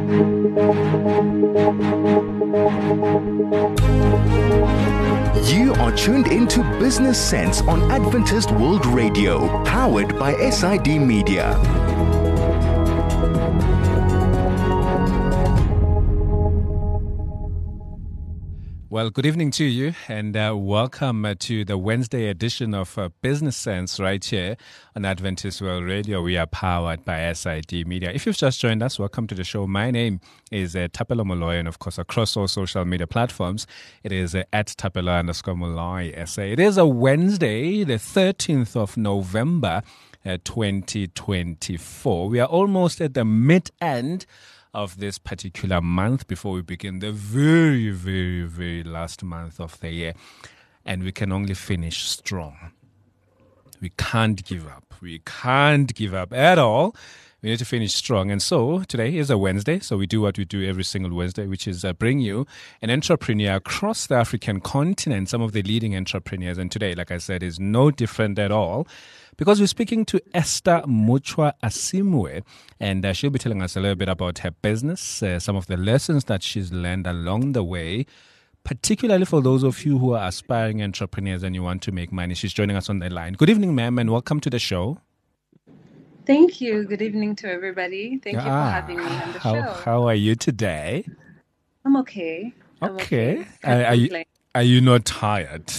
You are tuned into Business Sense on Adventist World Radio, powered by SID Media. Well, good evening to you, and welcome to the Wednesday edition of Business Sense right here on Adventist World Radio. We are powered by SID Media. If you've just joined us, welcome to the show. My name is Thapelo Moloi, and of course, across all social media platforms, it is at Thapelo_Moloi SA. It is a Wednesday, the 13th of November, 2024. We are almost at the mid-end of this particular month before we begin the very, very, very last month of the year. And we can only finish strong. We can't give up. We can't give up at all. We need to finish strong. And so today is a Wednesday. So we do what we do every single Wednesday, which is bring you an entrepreneur across the African continent, some of the leading entrepreneurs. And today, like I said, is no different at all, because we're speaking to Esther Muchwa-Asimwe, and she'll be telling us a little bit about her business, some of the lessons that she's learned along the way, particularly for those of you who are aspiring entrepreneurs and you want to make money. She's joining us on the line. Good evening, ma'am, and welcome to the show. Thank you. Good evening to everybody. Thank you for having me on the show. How are you today? I'm okay. Okay. Are you not tired?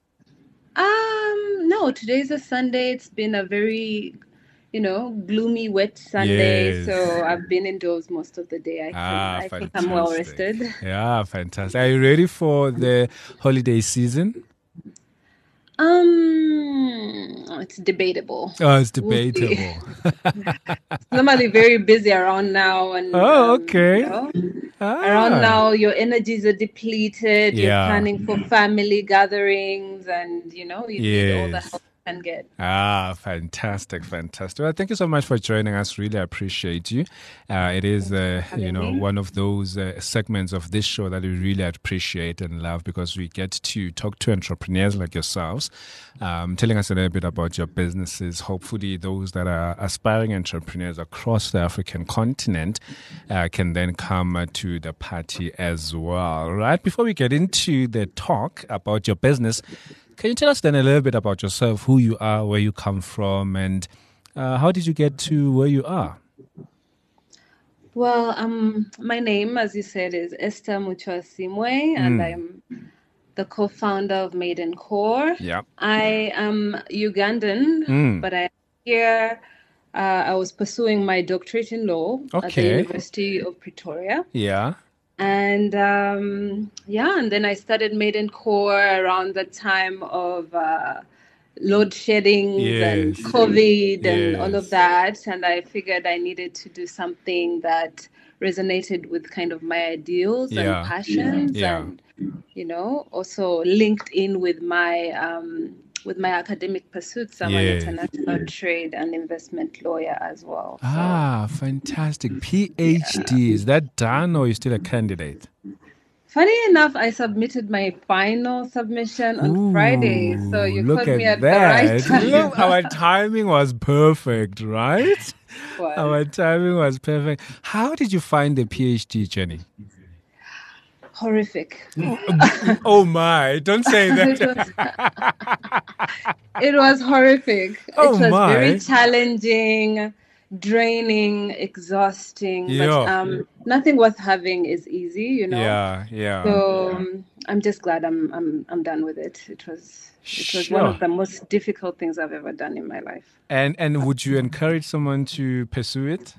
No, today's a Sunday. It's been a very, gloomy, wet Sunday. Yes. So I've been indoors most of the day. I think I'm well rested. Yeah, fantastic. Are you ready for the holiday season? It's debatable. Oh, it's debatable. It's normally very busy around now. And, okay. Around now, your energies are depleted. You're planning for family gatherings, and, you need all the help you can get. Fantastic. Well, thank you so much for joining us. Really appreciate you. It is, one of those segments of this show that we really appreciate and love, because we get to talk to entrepreneurs like yourselves, telling us a little bit about your businesses. Hopefully those that are aspiring entrepreneurs across the African continent can then come to the party as well. Right? Before we get into the talk about your business, can you tell us then a little bit about yourself, who you are, where you come from, and how did you get to where you are? Well, my name, as you said, is Esther Muchwa-Asimwe, and I'm the co-founder of Maiden Core. Yeah. I am Ugandan, but I'm here. I was pursuing my doctorate in law at the University of Pretoria. Yeah. And and then I started Maiden Core around the time of load shedding and COVID and all of that. And I figured I needed to do something that resonated with kind of my ideals and passions, and also linked in with my academic pursuits. I'm an international trade and investment lawyer as well. So. Fantastic. PhD. Is that done, or are you still a candidate? Funny enough, I submitted my final submission on Friday. So you caught me at the right time. Look, our timing was perfect, right? What? Our timing was perfect. How did you find the PhD journey? Horrific. Oh my, don't say that. It was horrific. Oh, it was my. very challenging, draining, exhausting. But nothing worth having is easy, Yeah. So I'm just glad I'm done with it. It was one of the most difficult things I've ever done in my life. And would you encourage someone to pursue it?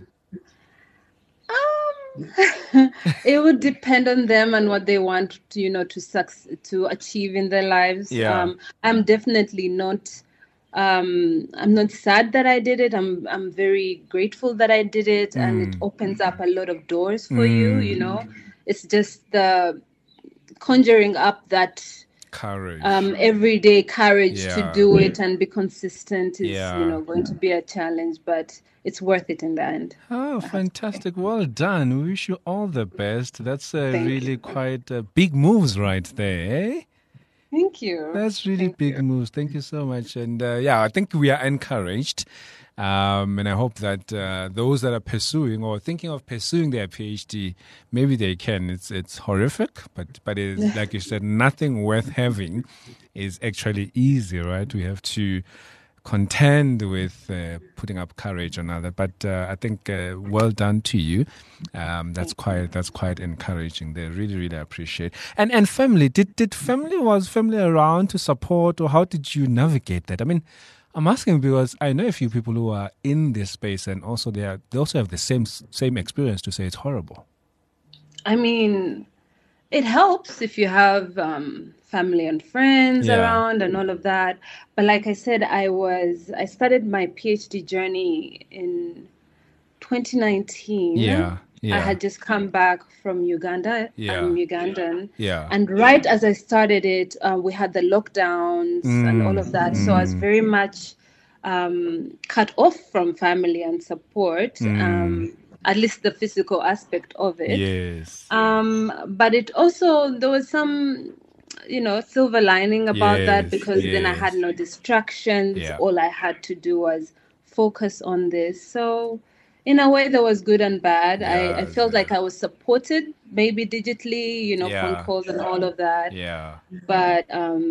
It would depend on them and what they want to achieve in their lives. I'm definitely not I'm not sad that I did it. I'm very grateful that I did it, and it opens up a lot of doors for you. It's just the conjuring up that courage, everyday courage to do it and be consistent is going to be a challenge, but it's worth it in the end. Oh, fantastic. Well done. We wish you all the best. That's really quite big moves right there, eh? Thank you. That's really big moves. Thank you so much. And I think we are encouraged And I hope that those that are pursuing or thinking of pursuing their PhD, maybe they can. It's horrific, but it's, like you said, nothing worth having is actually easy, right? We have to contend with putting up courage and all that. But I think well done to you. That's quite encouraging. They really, really appreciate. And family, was family around to support, or how did you navigate that? I mean, I'm asking because I know a few people who are in this space, and also they also have the same experience to say it's horrible. I mean, it helps if you have family and friends around and all of that. But like I said, I started my PhD journey in 2019. Yeah. I had just come back from Uganda. I'm Ugandan. Yeah. And right as I started it, we had the lockdowns and all of that. So I was very much cut off from family and support, at least the physical aspect of it. Yes. But it also, there was some, silver lining about that, because then I had no distractions. Yeah. All I had to do was focus on this. So in a way, there was good and bad. I felt like I was supported, maybe digitally, phone calls and all of that. Yeah. But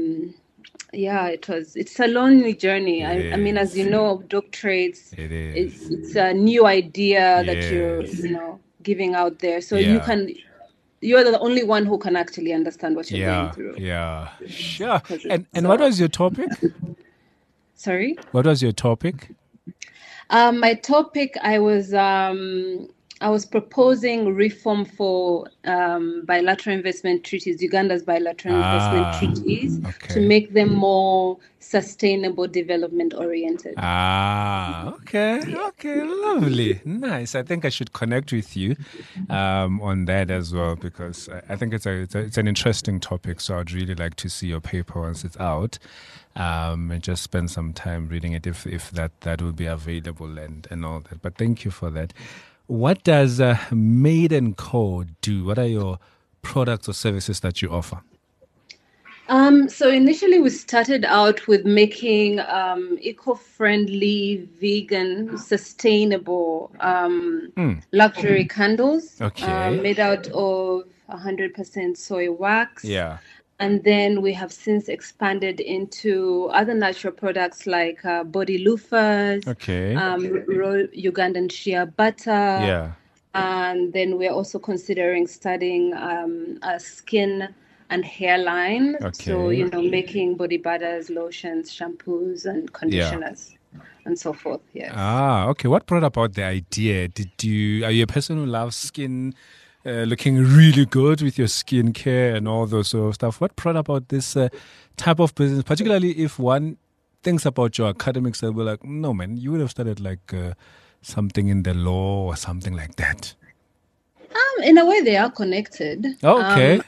it's a lonely journey. I mean, as you know, doctorates, it's a new idea that you're, giving out there. So you're the only one who can actually understand what you're going through. Yeah, sure. And what was your topic? Sorry? What was your topic? My topic, I was proposing reform for bilateral investment treaties, Uganda's bilateral investment treaties, to make them more sustainable, development oriented. Okay, lovely, nice. I think I should connect with you on that as well, because I think it's an interesting topic. So I'd really like to see your paper once it's out. And just spend some time reading it if that will be available and all that. But thank you for that. What does Made & Co do? What are your products or services that you offer? So initially we started out with making eco-friendly, vegan, sustainable luxury candles made out of 100% soy wax. Yeah. And then we have since expanded into other natural products like body loofahs, Ugandan shea butter. Yeah. And then we're also considering studying a skin and hair line. So, making body butters, lotions, shampoos, and conditioners. And so forth, yes. Okay. What brought about the idea? Are you a person who loves skin, looking really good with your skincare and all those sort of stuff? What brought about this type of business, particularly if one thinks about your academics and we're like, no, man, you would have started like something in the law or something like that? In a way, they are connected. Okay.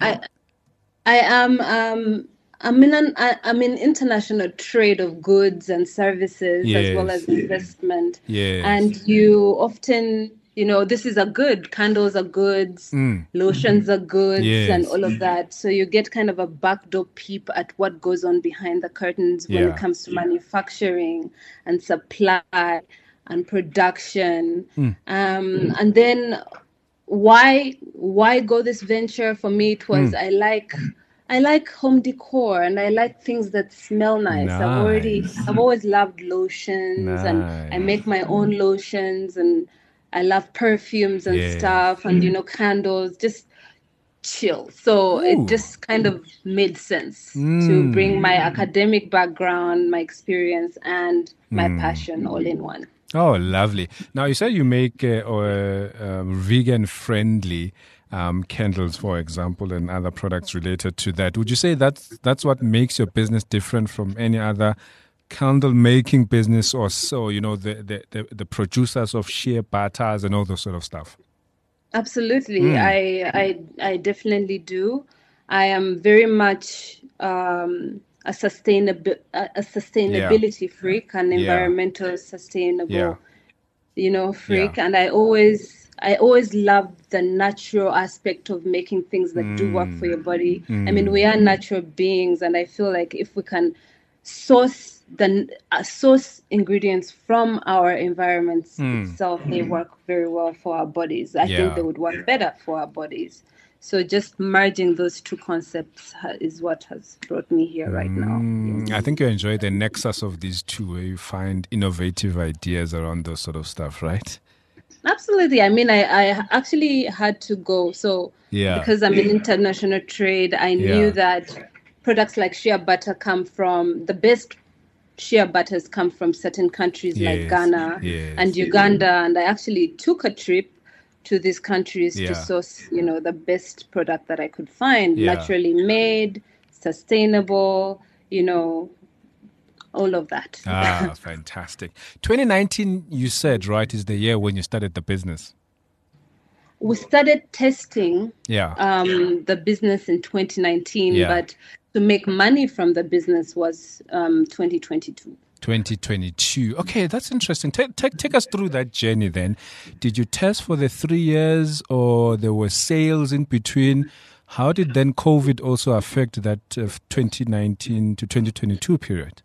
I'm in international trade of goods and services as well as investment. Yes. And you often, this is a good, candles are goods, lotions are goods, and all of that. So you get kind of a backdoor peep at what goes on behind the curtains when it comes to manufacturing and supply and production. And then why go this venture? For me, it was I like home decor and I like things that smell nice. I've always loved lotions and I make my own lotions and I love perfumes and stuff and, candles, just chill. So it just kind of made sense to bring my academic background, my experience and my passion all in one. Oh, lovely. Now, you said you make vegan-friendly candles, for example, and other products related to that. Would you say that's what makes your business different from any other candle making business, or so, the producers of shea butters and all those sort of stuff? Absolutely. I definitely do. I am very much a sustainability freak, an environmental sustainable freak, and I always love the natural aspect of making things that do work for your body. I mean, we are natural beings, and I feel like if we can source ingredients from our environments itself, they work very well for our bodies. I think they would work better for our bodies. So just merging those two concepts is what has brought me here right now. I think you enjoy the nexus of these two, where you find innovative ideas around those sort of stuff, right? Absolutely. I mean, I actually had to go. So because I'm in international trade, I knew that products like shea butter the best shea butters come from certain countries like Ghana and Uganda. And I actually took a trip to these countries to source, the best product that I could find, naturally made, sustainable, all of that. Fantastic. 2019, you said, right, is the year when you started the business. We started testing the business in 2019, but to make money from the business was 2022. 2022. Okay, that's interesting. Take us through that journey then. Did you test for the 3 years, or there were sales in between? How did then COVID also affect that 2019 to 2022 period?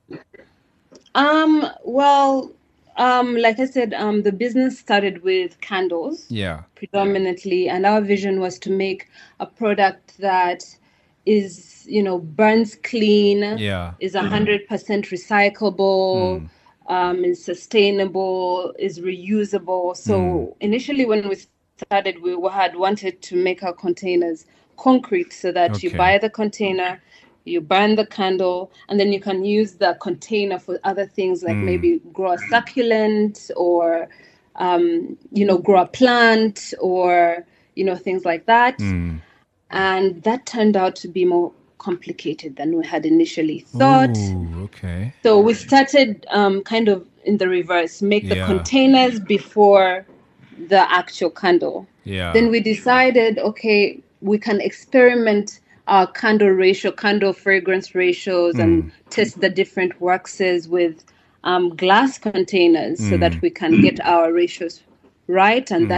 Like I said, the business started with candles predominantly, and our vision was to make a product that is, burns clean, is 100% recyclable, is sustainable, is reusable. So initially when we started, we had wanted to make our containers concrete, so that you buy the container, you burn the candle, and then you can use the container for other things, like maybe grow a succulent, or grow a plant, or things like that. And that turned out to be more complicated than we had initially thought. So we started kind of in the reverse, make the containers before the actual candle. Then we decided, okay, we can experiment our candle fragrance ratios, and test the different waxes with glass containers, so that we can get our ratios right. And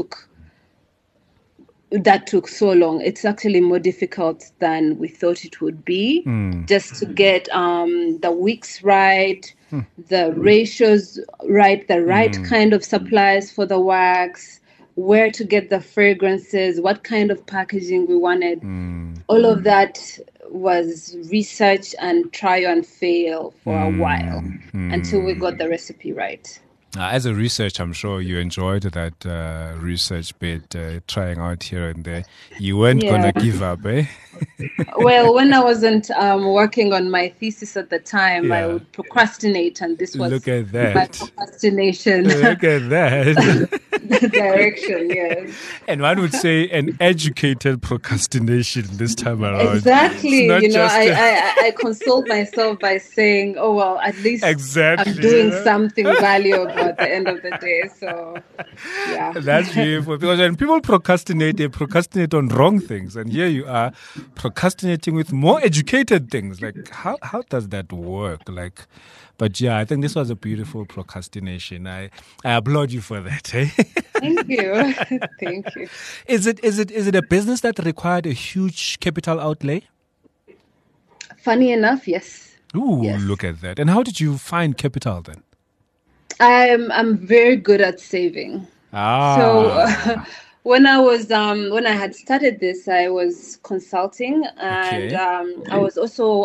that took so long. It's actually more difficult than we thought it would be, just to get the wicks right, the ratios right, the right kind of supplies for the wax, where to get the fragrances, what kind of packaging we wanted. All of that was research and try and fail for a while until we got the recipe right. As a researcher, I'm sure you enjoyed that research bit, trying out here and there. You weren't going to give up, eh? Well, when I wasn't working on my thesis at the time, I would procrastinate, and this was Look at that. my procrastination. Look at that. Direction, yes. And one would say an educated procrastination this time around. Exactly. I console myself by saying, oh, well, at least I'm doing something valuable at the end of the day. So, yeah. That's beautiful. Because when people procrastinate, they procrastinate on wrong things. And here you are procrastinating with more educated things. Like, how does that work? But yeah, I think this was a beautiful procrastination. I applaud you for that. Eh? Thank you. Thank you. Is it a business that required a huge capital outlay? Funny enough, yes. Ooh, yes. Look at that. And how did you find capital then? I'm very good at saving. So when I had started this, I was consulting, and I was also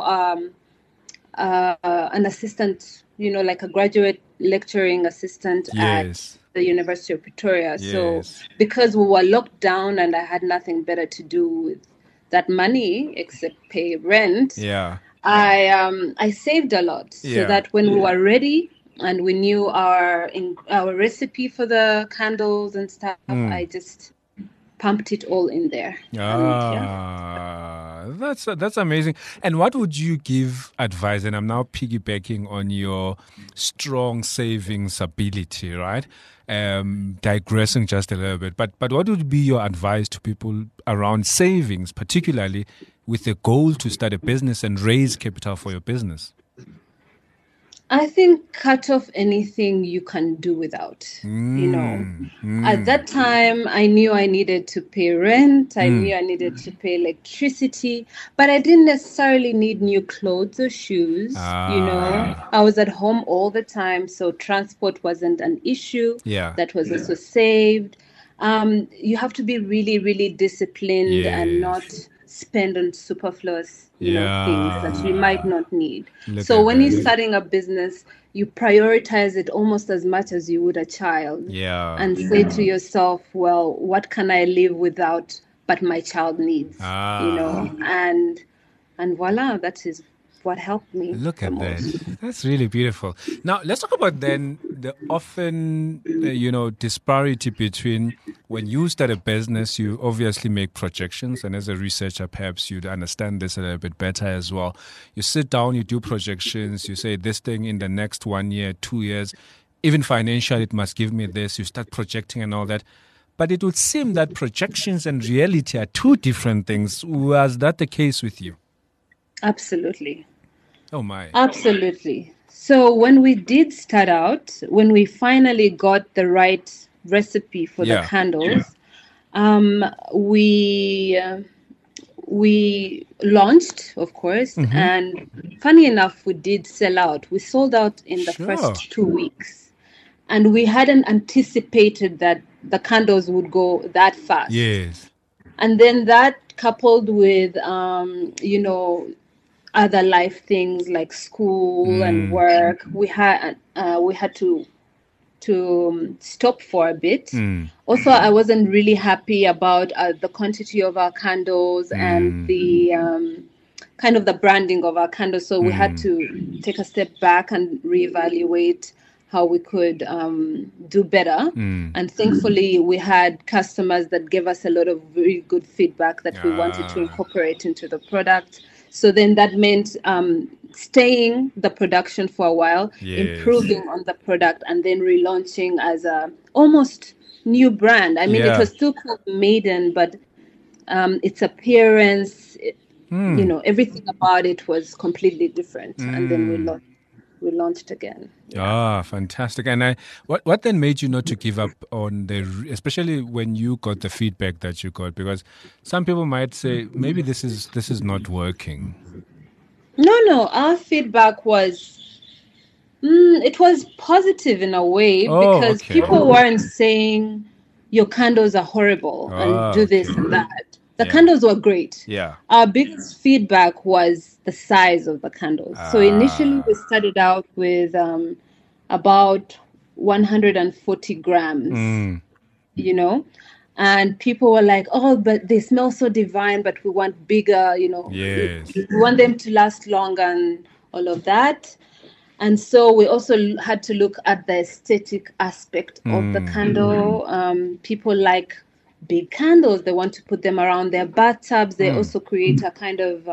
an assistant, like a graduate lecturing assistant at the University of Pretoria. So because we were locked down and I had nothing better to do with that money except pay rent, I saved a lot so that when we were ready and we knew our recipe for the candles and stuff, I just pumped it all in there. That's amazing. And what would you give advice? And I'm now piggybacking on your strong savings ability, right? Digressing just a little bit. But what would be your advice to people around savings, particularly with the goal to start a business and raise capital for your business? I think cut off anything you can do without. At that time, I knew I needed to pay rent. I knew I needed to pay electricity, but I didn't necessarily need new clothes or shoes. I was at home all the time, so transport wasn't an issue. Yeah. That was also saved. You have to be really, really disciplined and not spend on superfluous things that you might not need. So when you're starting a business, you prioritize it almost as much as you would a child. And say to yourself, well, what can I live without but my child needs? And voila, that is what helped me. Look at that. That's really beautiful. Now, let's talk about then the often, disparity between when you start a business, you obviously make projections. And as a researcher, perhaps you'd understand this a little bit better as well. You sit down, you do projections, you say this thing in the next 1 year, 2 years, even financially, it must give me this. You start projecting and all that. But it would seem that projections and reality are two different things. Was that the case with you? Absolutely. Oh my. Absolutely. So when we did start out, when we finally got the right recipe for the candles, we launched, of course, and funny enough, we did sell out. We sold out in the first 2 weeks, and we hadn't anticipated that the candles would go that fast. Yes. And then that coupled with, other life things like school and work, we had to stop for a bit. Also, I wasn't really happy about the quantity of our candles and the kind of the branding of our candles. So we had to take a step back and reevaluate how we could do better. And thankfully, we had customers that gave us a lot of very good feedback that we wanted to incorporate into the product. So then that meant staying the production for a while, improving on the product, and then relaunching as a almost new brand. I mean, it was still called Maiden, but its appearance, everything about it was completely different. And then we launched again. Fantastic. And what then made you not to give up on especially when you got the feedback that you got? Because some people might say, maybe this is not working. No, our feedback was, it was positive in a way, because people weren't saying your candles are horrible and do this and that. The candles were great. Yeah. Our biggest feedback was the size of the candles. So initially we started out with about 140 grams, and people were like, oh, but they smell so divine, but we want bigger, Yes. we want them to last longer and all of that. And so we also had to look at the aesthetic aspect of the candle. People like big candles. They want to put them around their bathtubs. They also create a kind of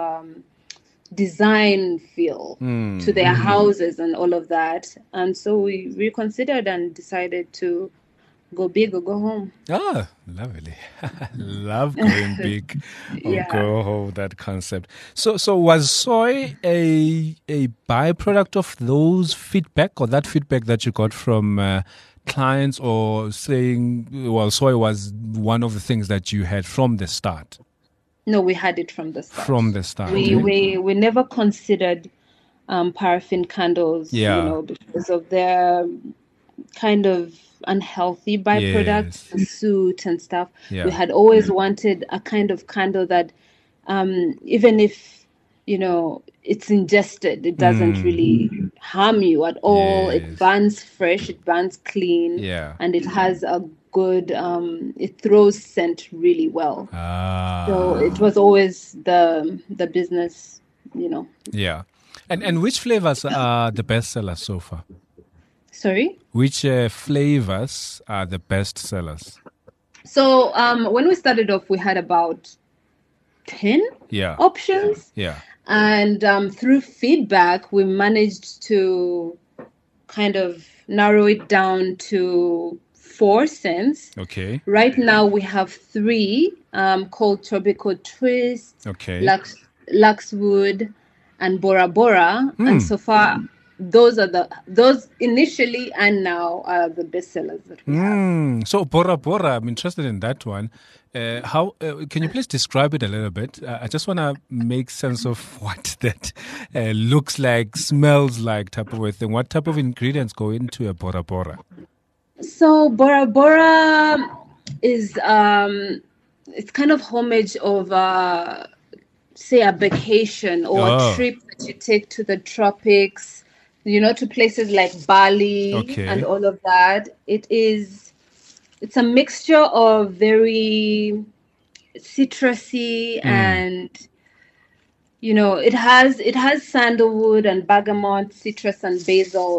design feel to their houses and all of that. And so we reconsidered and decided to go big or go home. Lovely. Love going big or go home, that concept. So was soy a byproduct of those feedback, or that feedback that you got from clients, or saying, well, soy was one of the things that you had from the start? No, we had it from the start. From the start. We never considered paraffin candles, because of their kind of unhealthy byproducts, the soot and stuff. We had always wanted a kind of candle that even if, it's ingested, it doesn't really harm you at all. It burns fresh, it burns clean, and it has a good, it throws scent really well. So it was always the business, Yeah. And which flavors are the best sellers so far? Sorry? Which flavors are the best sellers? So when we started off, we had about 10 options. Yeah. And through feedback, we managed to kind of narrow it down to 4 scents. Okay. Right now we have 3 called Tropical Twist, Luxwood, and Bora Bora. And so far, those initially and now are the bestsellers that we have. So Bora Bora, I'm interested in that one. How can you please describe it a little bit? I just want to make sense of what that looks like, smells like, type of a thing. What type of ingredients go into a Bora Bora? So Bora Bora is it's kind of homage of say a vacation or a trip that you take to the tropics, to places like Bali and all of that. It's a mixture of very citrusy and it has sandalwood and bergamot, citrus and basil.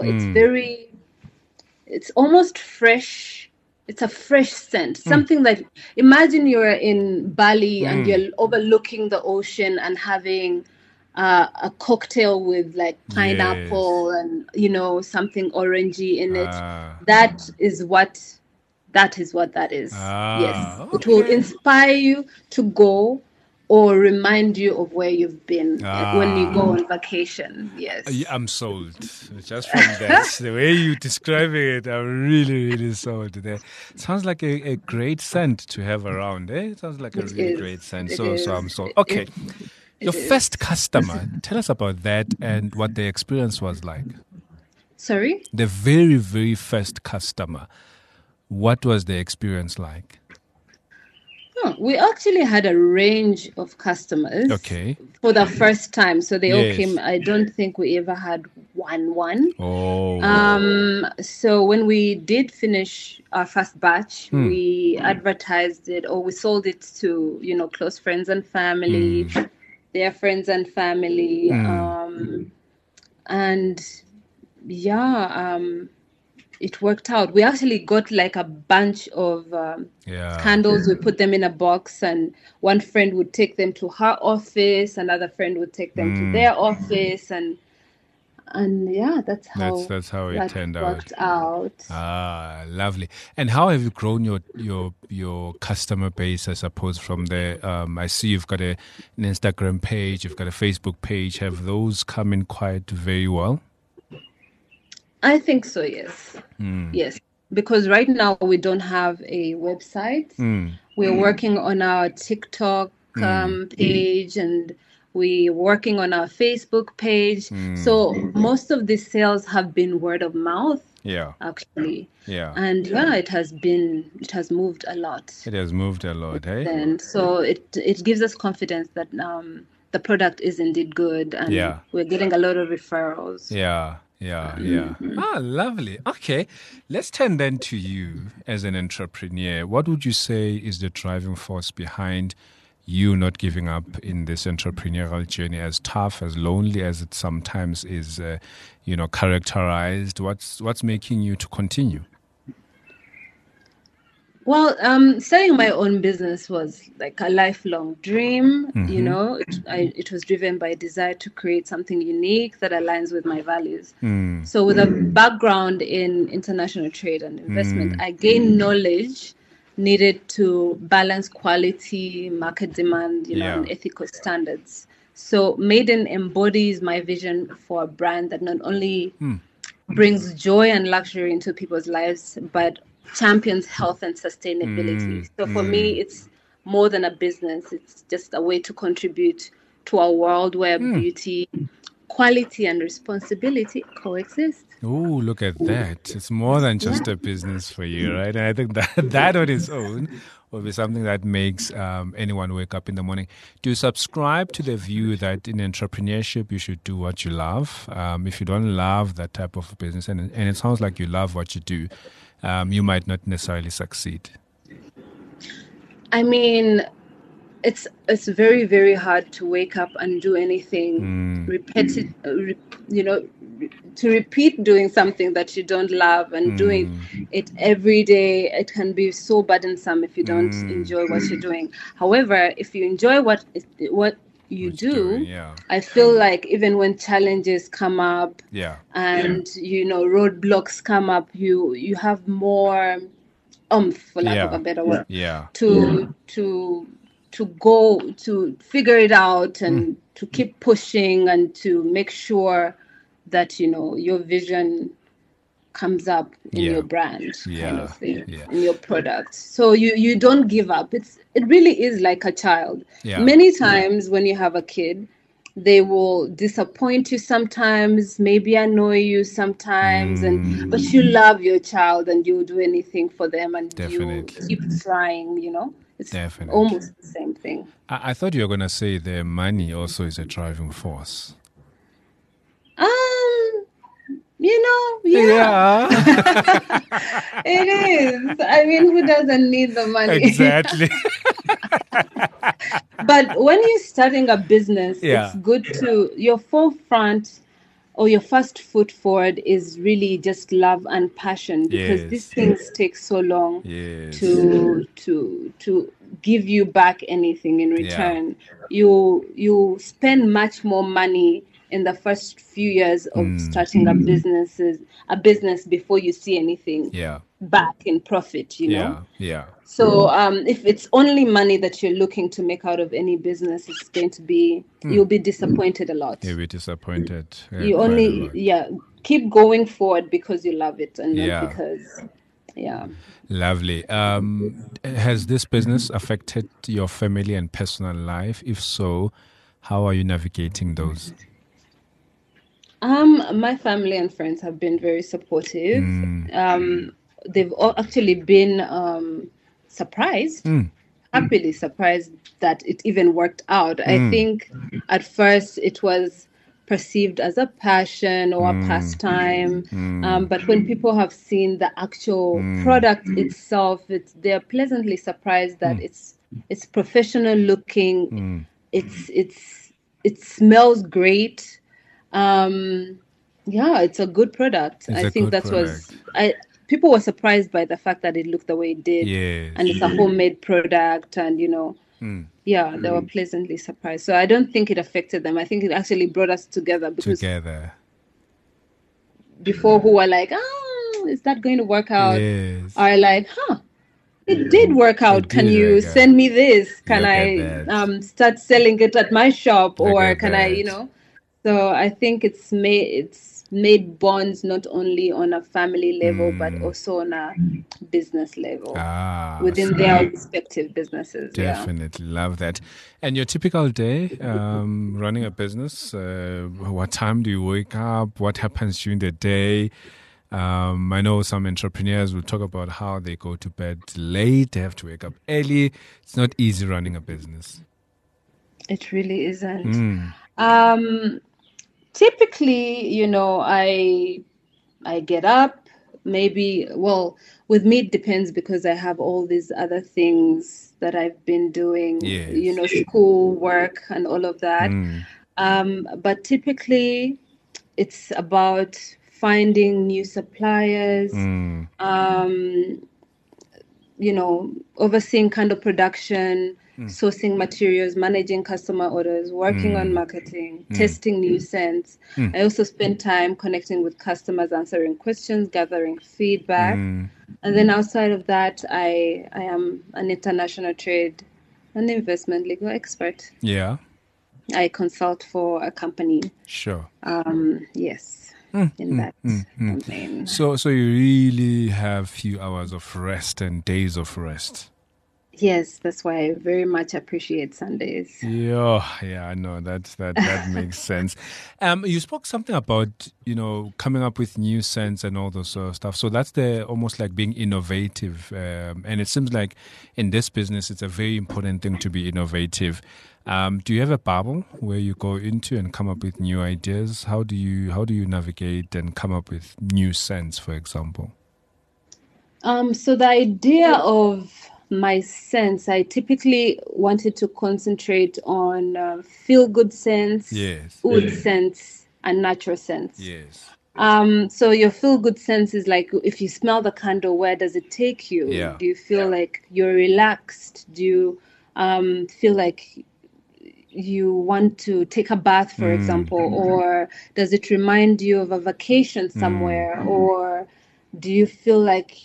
It's almost fresh. It's a fresh scent. Something like, imagine you're in Bali and you're overlooking the ocean and having a cocktail with like pineapple and something orangey in it. That is what that is. Yes, okay. It will inspire you to go or remind you of where you've been when you go on vacation. Yes. I'm sold. Just from that, the way you describe it, I'm really, really sold. There sounds like a great scent to have around. It sounds like a really great scent. So I'm sold. Okay. Your first customer, tell us about that and what the experience was like. Sorry? The very, very first customer. What was the experience like? We actually had a range of customers for the first time. So they all came. I don't think we ever had one. Oh. So when we did finish our first batch, we advertised it or we sold it to, close friends and family, their friends and family. It worked out. We actually got like a bunch of candles. We put them in a box, and one friend would take them to her office, another friend would take them to their office, and that's how it turned out. Lovely. And how have you grown your customer base? I suppose from there. I see you've got an Instagram page, you've got a Facebook page. Have those come in quite very well? I think so, yes. Yes, because right now we don't have a website. We're working on our TikTok page and we're working on our Facebook page. So most of the sales have been word of mouth. Yeah. Actually. Yeah. And it has moved a lot. It has moved a lot, eh? And so it gives us confidence that the product is indeed good and we're getting a lot of referrals. Yeah. Lovely. Okay. Let's turn then to you as an entrepreneur. What would you say is the driving force behind you not giving up in this entrepreneurial journey, as tough, as lonely as it sometimes is, characterized? What's making you to continue? Well, starting my own business was like a lifelong dream. It was driven by a desire to create something unique that aligns with my values. So with a background in international trade and investment, I gained knowledge needed to balance quality, market demand, and ethical standards. So Maiden embodies my vision for a brand that not only brings joy and luxury into people's lives, but champions health and sustainability. So for me, it's more than a business. It's just a way to contribute to a world where beauty, quality, and responsibility coexist. Oh, look at that. It's more than just a business for you, right? And I think that on its own will be something that makes anyone wake up in the morning. Do you subscribe to the view that in entrepreneurship, you should do what you love? If you don't love that type of business, and it sounds like you love what you do, you might not necessarily succeed. I mean, it's very, very hard to wake up and do anything to repeat doing something that you don't love and doing it every day. It can be so burdensome if you don't enjoy what you're doing. However, if you enjoy what you do, I feel like even when challenges come up and roadblocks come up, you have more for lack of a better word to go to figure it out and to keep pushing and to make sure that, your vision comes up in your brand kind of thing, in your product. So you don't give up. It really is like a child. Many times when you have a kid, they will disappoint you sometimes, maybe annoy you sometimes, but you love your child and you'll do anything for them, and you keep trying, It's almost the same thing. I thought you were going to say the money also is a driving force. Yeah. It is. I mean, who doesn't need the money? Exactly. But when you're starting a business, it's good to, your forefront or your first foot forward is really just love and passion, because these things take so long to give you back anything in return. You spend much more money in the first few years of starting a business before you see anything back in profit, So if it's only money that you're looking to make out of any business, it's going to be, you'll be disappointed a lot. You'll be disappointed. You only, keep going forward because you love it, and not because, Lovely. Has this business affected your family and personal life? If so, how are you navigating those? My family and friends have been very supportive. They've all actually been surprised, happily surprised that it even worked out. I think at first it was perceived as a passion or a pastime, but when people have seen the actual product itself, they're pleasantly surprised that it's professional looking. It smells great. It's a good product. I think that was people were surprised by the fact that it looked the way it did, and it's a homemade product, and they were pleasantly surprised. So I don't think it affected them. I think it actually brought us together, because before, who were like, is that going to work out? Are like, it did work out. Can you send me this? Can I start selling it at my shop, or can I, So I think it's made bonds not only on a family level, but also on a business level within their respective businesses. Definitely love that. And your typical day running a business, what time do you wake up? What happens during the day? I know some entrepreneurs will talk about how they go to bed late, they have to wake up early. It's not easy running a business. It really isn't. Typically, I get up, maybe, with me it depends, because I have all these other things that I've been doing, school, work, and all of that. But typically it's about finding new suppliers, overseeing kind of production, sourcing materials, managing customer orders, working on marketing, testing new scents. I also spend time connecting with customers, answering questions, gathering feedback. And then outside of that, I am an international trade and investment legal expert. I consult for a company. Sure. Yes. In that domain. So you really have few hours of rest and days of rest. Yes, that's why I very much appreciate Sundays. Yeah, I know that makes sense. You spoke something about, coming up with new scents and all those sort of stuff. So that's almost like being innovative. And it seems like in this business, it's a very important thing to be innovative. Do you have a bubble where you go into and come up with new ideas? How do you navigate and come up with new scents, for example? So the idea of my scents, I typically wanted to concentrate on feel-good scents, oud scents, and natural scents. So your feel-good sense is like, if you smell the candle, where does it take you? Do you feel like you're relaxed? Do you feel like you want to take a bath, for example, or does it remind you of a vacation somewhere, or do you feel like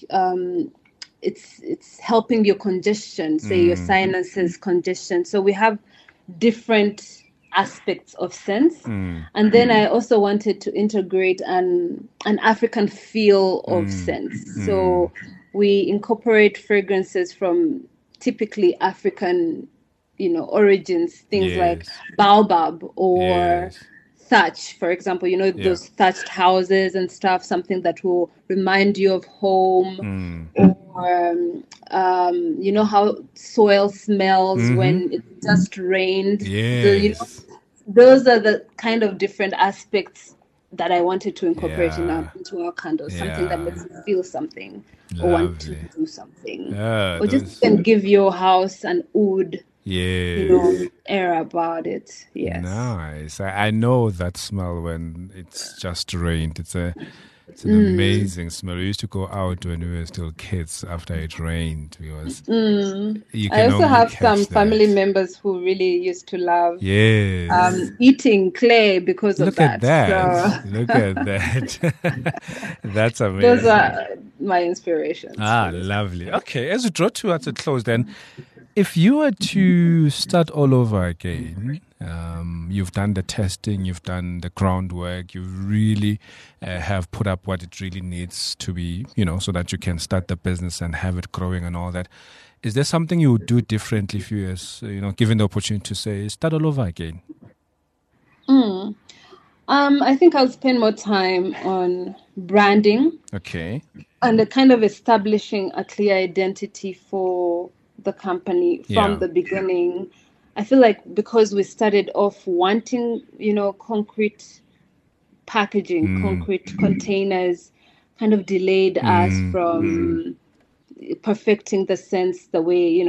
it's helping your congestion, say your sinuses congestion? So we have different aspects of scents. And then I also wanted to integrate an African feel of scents. So we incorporate fragrances from typically African, origins, things like baobab or thatch, for example, those thatched houses and stuff, something that will remind you of home, or how soil smells when it just rained. Those are the kind of different aspects that I wanted to incorporate into our candles, something that makes you feel something or want to do something, or just can give your house an oud. Air about it. Yes. Nice. I know that smell when it's just rained. It's an amazing smell. We used to go out when we were still kids after it rained because I also have some family members who really used to love eating clay because of that. Look at that. That's amazing. Those are my inspirations. Lovely. Okay, as we draw towards a close then, if you were to start all over again, you've done the testing, you've done the groundwork, you really have put up what it really needs to be, so that you can start the business and have it growing and all that. Is there something you would do differently if you were, given the opportunity to say, start all over again? I think I'll spend more time on branding. Okay. And the kind of establishing a clear identity for the company from the beginning. I feel like because we started off wanting, concrete packaging, concrete containers, kind of delayed us from perfecting the sense the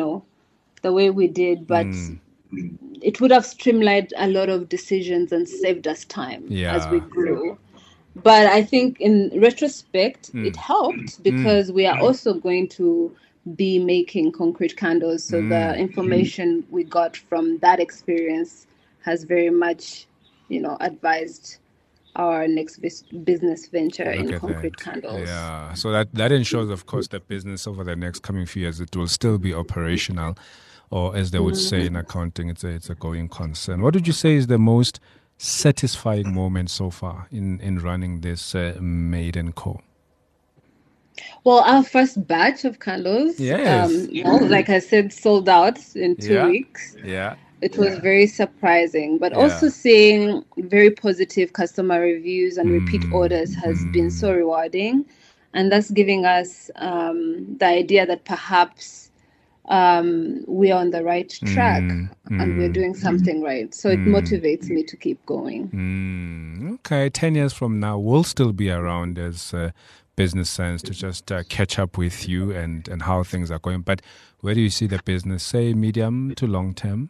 way we did. But it would have streamlined a lot of decisions and saved us time as we grew. But I think in retrospect, it helped because we are also going to be making concrete candles. So the information we got from that experience has very much, advised our next business venture in concrete candles. Yeah, so that ensures, of course, the business over the next coming few years, it will still be operational, or as they would say in accounting, it's a going concern. What would you say is the most satisfying moment so far in running this Made & Co? Well, our first batch of candles, like I said, sold out in 2 weeks. Yeah. It was very surprising, but also seeing very positive customer reviews and repeat orders has been so rewarding. And that's giving us the idea that perhaps we are on the right track and we're doing something right. So it motivates me to keep going. Okay, 10 years from now, we'll still be around as Business Sense to just catch up with you and how things are going. But where do you see the business, say, medium to long term?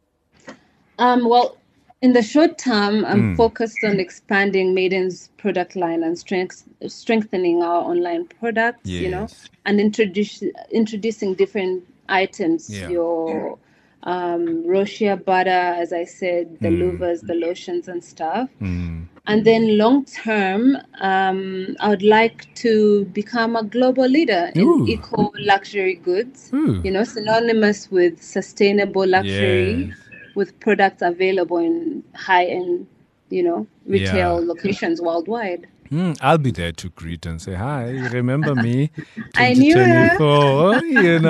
Well, in the short term, I'm focused on expanding Maiden's product line and strengthening our online products, and introducing different items. Your Roshia butter, as I said, the louvers, the lotions and stuff. And then long term, I would like to become a global leader in eco luxury goods, synonymous with sustainable luxury, with products available in high-end, retail locations worldwide. I'll be there to greet and say, hi, you remember me? I knew her.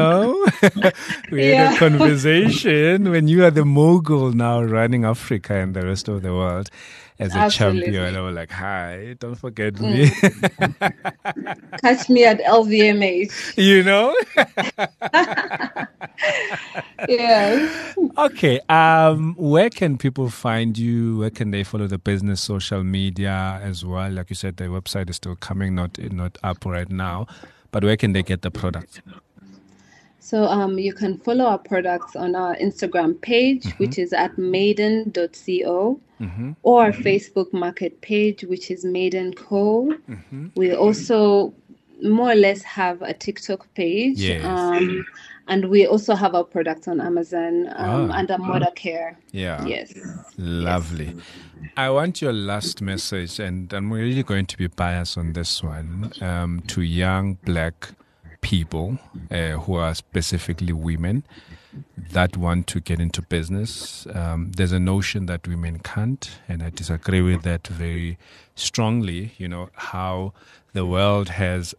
We had a conversation when you are the mogul now running Africa and the rest of the world as a champion. I was like, hi, don't forget me. Catch me at LVMH. Yes. Okay. Where can people find you? Where can they follow the business social media as well? Like you said, the website is still coming, not up right now. But where can they get the product? So you can follow our products on our Instagram page, which is at maiden.co, or our Facebook market page, which is Made & Co. We also more or less have a TikTok page. And we also have our products on Amazon under Modacare. Yes. Lovely. Yes. I want your last message, and I'm really going to be biased on this one, to young Black people who are specifically women that want to get into business. There's a notion that women can't, and I disagree with that very strongly. You know, how the world has,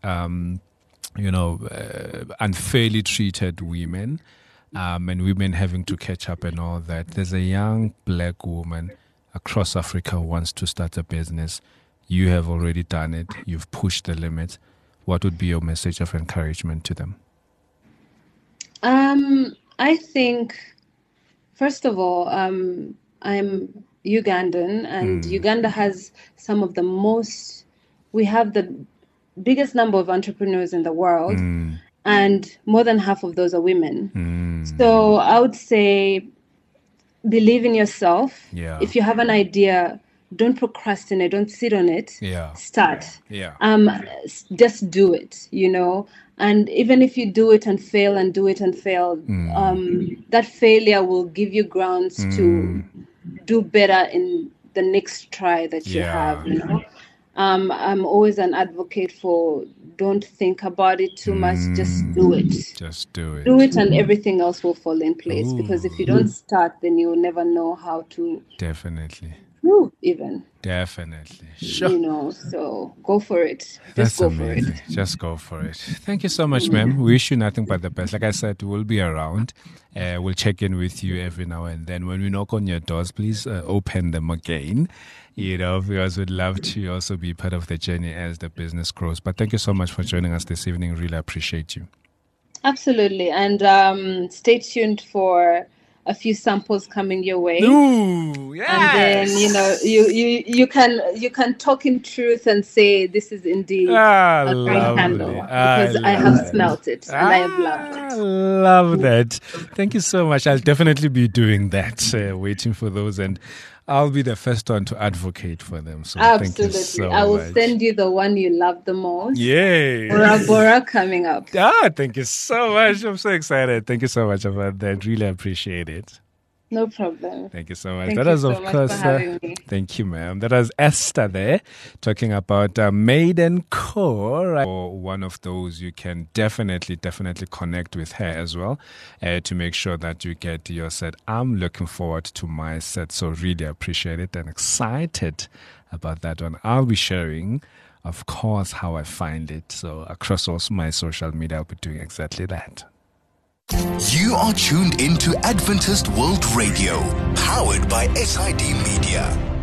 unfairly treated women, and women having to catch up and all that. There's a young black woman across Africa who wants to start a business. You have already done it. You've pushed the limits. What would be your message of encouragement to them? I think, first of all, I'm Ugandan, and Uganda has we have the biggest number of entrepreneurs in the world, and more than half of those are women. So I would say, believe in yourself. Yeah. If you have an idea, don't procrastinate, don't sit on it. Yeah. Start. Yeah. Just do it, And even if you do it and fail that failure will give you grounds to do better in the next try that you have, I'm always an advocate for don't think about it too much, just do it. Just do it. Do it and everything else will fall in place. Because if you don't start, then you'll never know how to definitely even. Definitely. Sure. So go for it. That's amazing. Just go for it. Thank you so much, ma'am. We wish you nothing but the best. Like I said, we'll be around. We'll check in with you every now and then. When we knock on your doors, please open them again, because we'd love to also be part of the journey as the business grows. But thank you so much for joining us this evening. Really appreciate you. Absolutely. And stay tuned for a few samples coming your way. Ooh, yes. And then you can talk in truth and say this is indeed a great candle, because I have smelt it and I have loved it. I love that. Thank you so much. I'll definitely be doing that, waiting for those, and I'll be the first one to advocate for them. So absolutely. Thank you so I will much. send you the one you love the most. Yay. Bora Bora coming up. Thank you so much. I'm so excited. Thank you so much about that. Really appreciate it. No problem. Tk you so much. Thank that you was, so of much course, for having me. Thank you, ma'am. That was Esther there talking about Maiden Core. Or one of those, you can definitely connect with her as well to make sure that you get your set. I'm looking forward to my set, so really appreciate it and excited about that one. I'll be sharing, of course, how I find it. So across all my social media, I'll be doing exactly that. You are tuned into Adventist World Radio, powered by SID Media.